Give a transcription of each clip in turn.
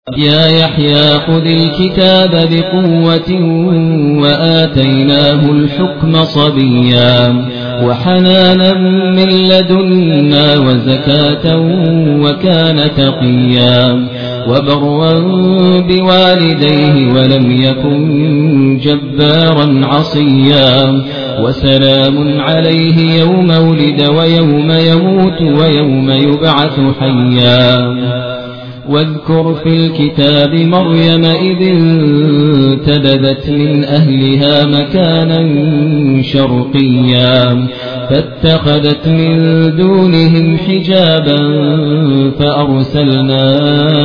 يا يحيى خذ الكتاب بقوة وآتيناه الحكم صبيا وحنانا من لدنا وزكاة وكان تقيا وبرا بوالديه ولم يكن جبارا عصيا وسلام عليه يوم ولد ويوم يموت ويوم يبعث حيا واذكر في الكتاب مريم إذ انتبذت من أهلها مكانا شرقيا فاتخذت من دونهم حجابا فأرسلنا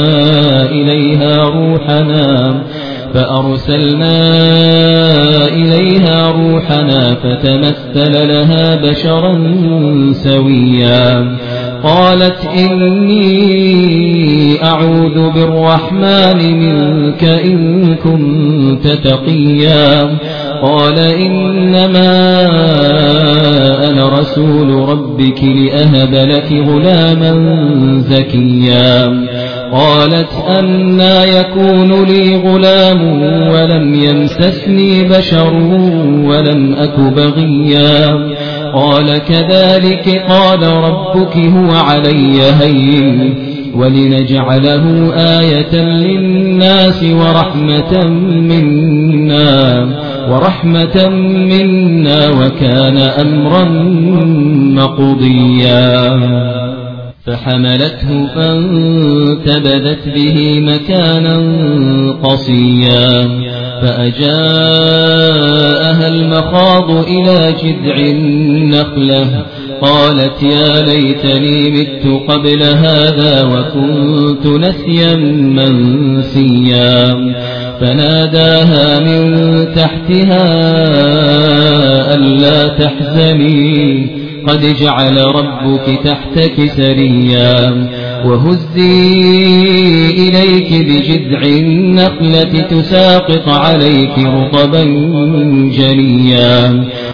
إليها روحنا فتمثل لها بشرا سويا قالت إني أعوذ بالرحمن منك إن كنت تقيا قال إنما أنا رسول ربك لأهب لك غلاما زكيا قالت أنى يكون لي غلام ولم يمسسني بشر ولم أك بغيا قال كذلك قال ربك هو علي هين ولنجعله آية للناس ورحمة منا وكان أمرا مقضيا فحملته فانتبذت به مكانا قصيا فأجاءها المخاض إلى جذع النخلة قالت يا ليتني مت قبل هذا وكنت نسيا منسيا فناداها من تحتها ألا تحزني قد جعل ربك تحتك سريا وهزي إليك بجذع النخلة تساقط عليك رطبا جنيا